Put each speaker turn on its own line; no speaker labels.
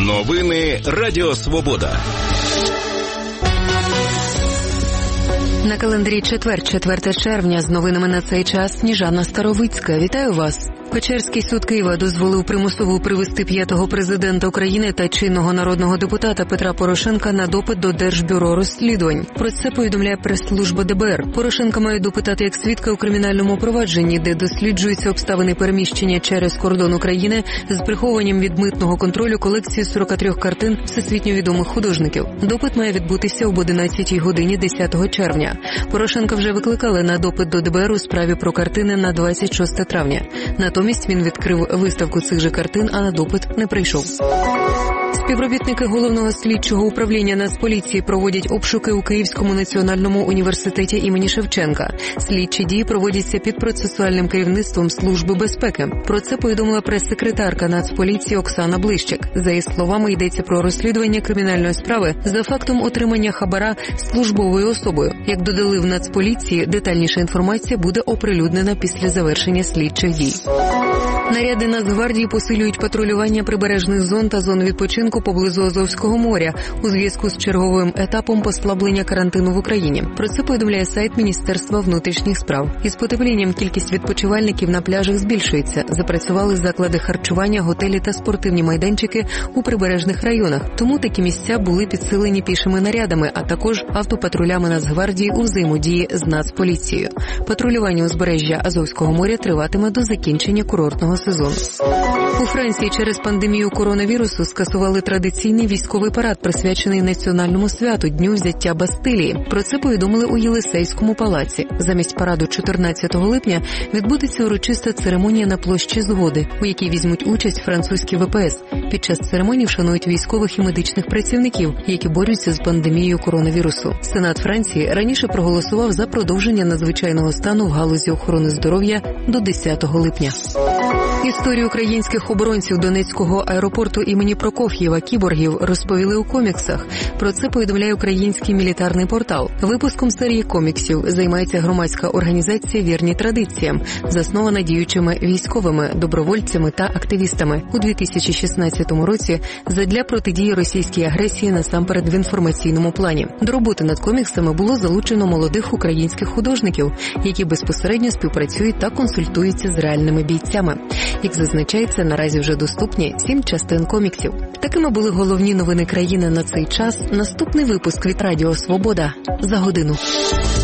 Новини Радіо Свобода.
На календарі четвер, 4 червня. З новинами на цей час Сніжана Старовицька. Вітаю вас. Печерський суд Києва дозволив примусово привезти 5-го президента України та чинного народного депутата Петра Порошенка на допит до Держбюро розслідувань. Про це повідомляє прес-служба ДБР. Порошенка мають допитати як свідка у кримінальному провадженні, де досліджуються обставини переміщення через кордон України з приховуванням від митного контролю колекції 43 картин всесвітньо відомих художників. Допит має відбутися об 11 годині 10 червня. Порошенка вже викликали на допит до ДБР у справі про картини на 26 травня. Натомість він відкрив виставку цих же картин, а на допит не прийшов. Співробітники Головного слідчого управління Нацполіції проводять обшуки у Київському національному університеті імені Шевченка. Слідчі дії проводяться під процесуальним керівництвом Служби безпеки. Про це повідомила прес-секретарка Нацполіції Оксана Блищик. За її словами, йдеться про розслідування кримінальної справи за фактом отримання хабара службовою особою. Як додали в Нацполіції, детальніша інформація буде оприлюднена після завершення слідчих дій. Наряди Нацгвардії посилюють патрулювання прибережних зон та зон відпочинку поблизу Азовського моря у зв'язку з черговим етапом послаблення карантину в Україні. Про це повідомляє сайт Міністерства внутрішніх справ. Із потеплінням кількість відпочивальників на пляжах збільшується. Запрацювали заклади харчування, готелі та спортивні майданчики у прибережних районах. Тому такі місця були підсилені пішими нарядами, а також автопатрулями Нацгвардії у взаємодії з Нацполіцією. Патрулювання узбережжя Азовського моря триватиме до закінчення курортного сезону. У Франції через пандемію коронавірусу скасували традиційний військовий парад, присвячений національному святу – Дню взяття Бастилії. Про це повідомили у Єлисейському палаці. Замість параду 14 липня відбудеться урочиста церемонія на площі Згоди, у якій візьмуть участь французькі ВПС. Під час церемонії вшанують військових і медичних працівників, які борються з пандемією коронавірусу. Сенат Франції раніше проголосував за продовження надзвичайного стану в галузі охорони здоров'я до 10 липня. Історію українських оборонців Донецького аеропорту імені Прокоф'єва «Кіборгів» розповіли у коміксах. Про це повідомляє український мілітарний портал. Випуском серії коміксів займається громадська організація «Вірні традиціям», заснована діючими військовими, добровольцями та активістами. У 2016 році задля протидії російській агресії насамперед в інформаційному плані. До роботи над коміксами було залучено молодих українських художників, які безпосередньо співпрацюють та консультуються з реальними бійцями. Як зазначається, наразі вже доступні 7 частин коміксів. Такими були головні новини країни на цей час. Наступний випуск від Радіо Свобода за годину.